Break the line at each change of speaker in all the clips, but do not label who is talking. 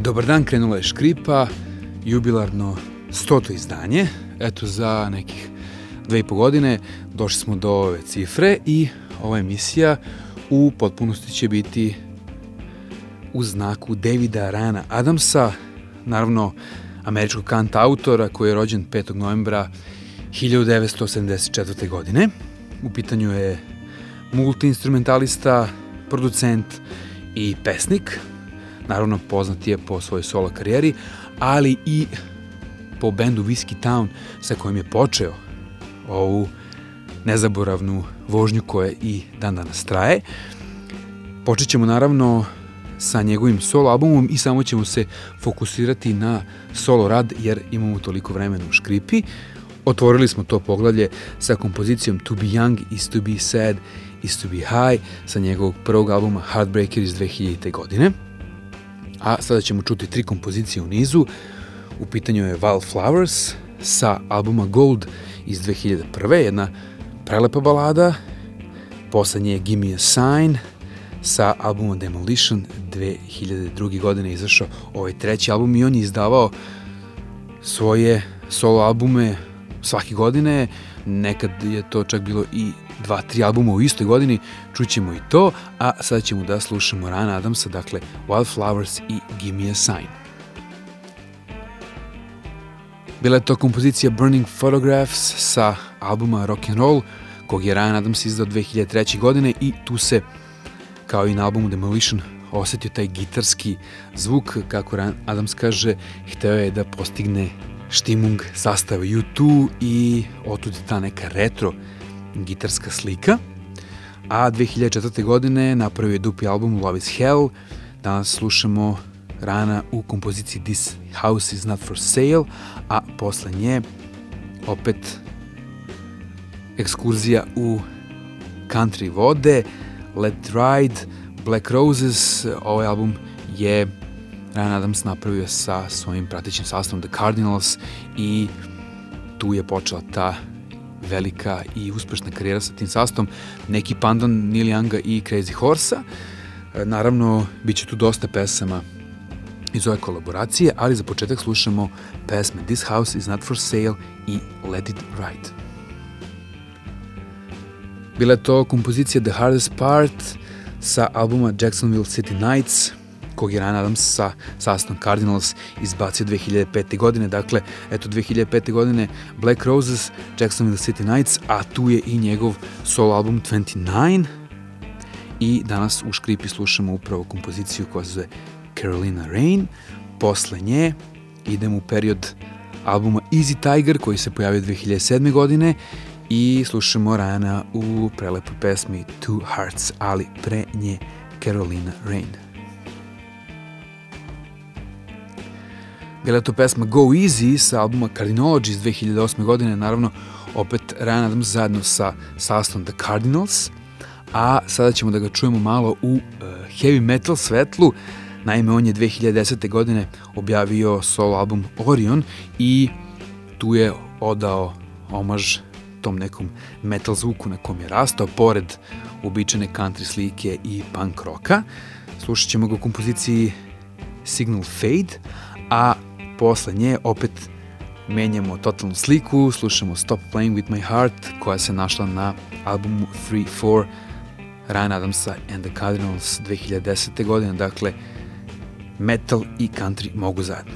Dobar dan, krenula je Škripa, jubilarno 100. izdanje. Eto, za nekih 2,5 godine došli smo do ove cifre i ova emisija u potpunosti će biti u znaku Davida Ryana Adamsa, naravno američkog kantautora koji je rođen 5. novembra 1974. godine. U pitanju je multiinstrumentalista, producent i pesnik. Naravno, poznat je po svojoj solo karijeri, ali i po bendu Whiskey Town sa kojim je počeo ovu nezaboravnu vožnju koja i dan danas traje. Počet ćemo naravno sa njegovim solo albumom i samo ćemo se fokusirati na solo rad jer imamo toliko vremena u Škripi. Otvorili smo to poglavlje sa kompozicijom To Be Young is to Be Sad is to Be High sa njegovog prvog albuma Heartbreaker iz 2000. godine. A sada ćemo čuti 3 kompozicije u nizu. U pitanju je Wildflowers sa albuma Gold iz 2001. Jedna prelepa balada. Posle nje je Give Me a Sign sa albumom Demolition 2002. godine izašao ovaj treći album i on je izdavao svoje solo albume svake godine. Nekad je to čak bilo i 2-3 albuma u istoj godini, čućemo i to, a sada ćemo da slušamo Ryana Adamsa, dakle Wildflowers i Give Me a Sign. Bila je to kompozicija Burning Photographs sa albuma Rock and Roll, kog je Ryan Adams izdao 2003. godine i tu se, kao i na albumu Demolition, osetio taj gitarski zvuk, kako Ryan Adams kaže, hteo je da postigne štimung sastava U2 i otud je ta neka retro gitarska slika. A 2004. godine napravio je dupi album Love is Hell. Danas slušamo Ryana u kompoziciji This House is Not for Sale, a posle nje opet ekskurzija u country vode, Let It Ride, Black Roses. Ovaj album je Ryan Adams napravio sa svojim pratećim sastavom The Cardinals i tu je počela ta velika i uspešna karijera sa tim sastavom. Neki pandan Neil Younga i Crazy Horse-a. Naravno, bit će tu dosta pesama iz ove kolaboracije, ali za početak slušamo pesme This House is Not for Sale i Let It Ride. Bila je to kompozicija The Hardest Part sa albuma Jacksonville City Nights, kog je Ryan Adams sa sastavom Cardinals izbacio 2005. godine. Dakle, eto 2005. godine Black Roses, Jacksonville City Nights, a tu je i njegov solo album 29. I danas u Škripi slušamo upravo kompoziciju koja se zove Carolina Rain. Posle nje idemo u period albuma Easy Tiger koji se pojavio 2007. godine i slušamo Ryana u prelepoj pesmi Two Hearts, ali pre nje Carolina Rain. Bila je to pesma Go Easy sa albuma Cardinology iz 2008. godine, naravno opet Ryan Adams zajedno sa sastavom The Cardinals, a sada ćemo da ga čujemo malo u heavy metal svetlu. Naime, on je 2010. godine objavio solo album Orion i tu je odao omaž tom nekom metal zvuku na kom je rastao, pored uobičajene country slike i punk rocka. Slušat ćemo ga u kompoziciji Signal Fade, a posle nje opet menjamo totalnu sliku, slušamo Stop Playing With My Heart koja se našla na albumu 3-4 Ryan Adamsa and the Cardinals 2010. godine, dakle metal i country mogu zajedno.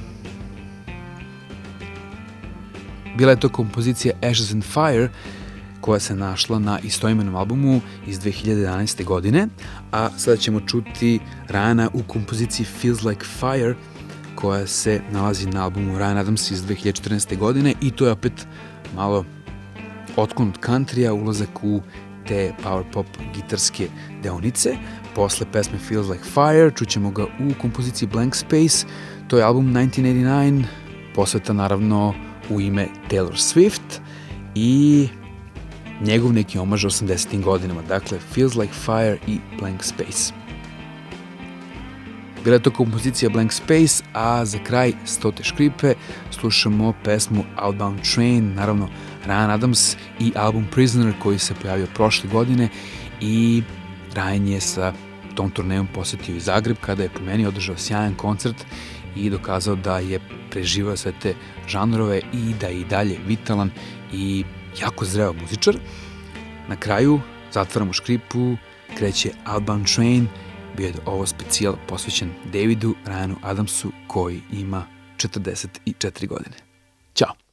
Bila je to kompozicija Ashes and Fire koja se našla na istoimenom albumu iz 2011. godine, a sada ćemo čuti Ryana u kompoziciji Feels Like Fire koja se nalazi na albumu Ryan Adams iz 2014. godine i to je opet malo otklon od countrya, ulazak u te power pop gitarske deonice. Posle pesme Feels Like Fire čućemo ga u kompoziciji Blank Space, to je album 1989, posveta naravno u ime Taylor Swift i njegov neki omaž 80. godinama, dakle Feels Like Fire i Blank Space. Bila je to kompozicija Blank Space, a za kraj 100. Škripe slušamo pesmu Outbound Train, naravno Ryan Adams i album Prisoner koji se pojavio prošle godine i Ryan je sa tom turnejom posetio i Zagreb kada je po meni održao sjajan koncert i dokazao da je preživao sve te žanrove i da je i dalje vitalan i jako zreo muzičar. Na kraju zatvaramo škripu, kreće Outbound Train, bio je ovo specijal posvećen Davidu Ryanu Adamsu koji ima 44 godine. Ćao!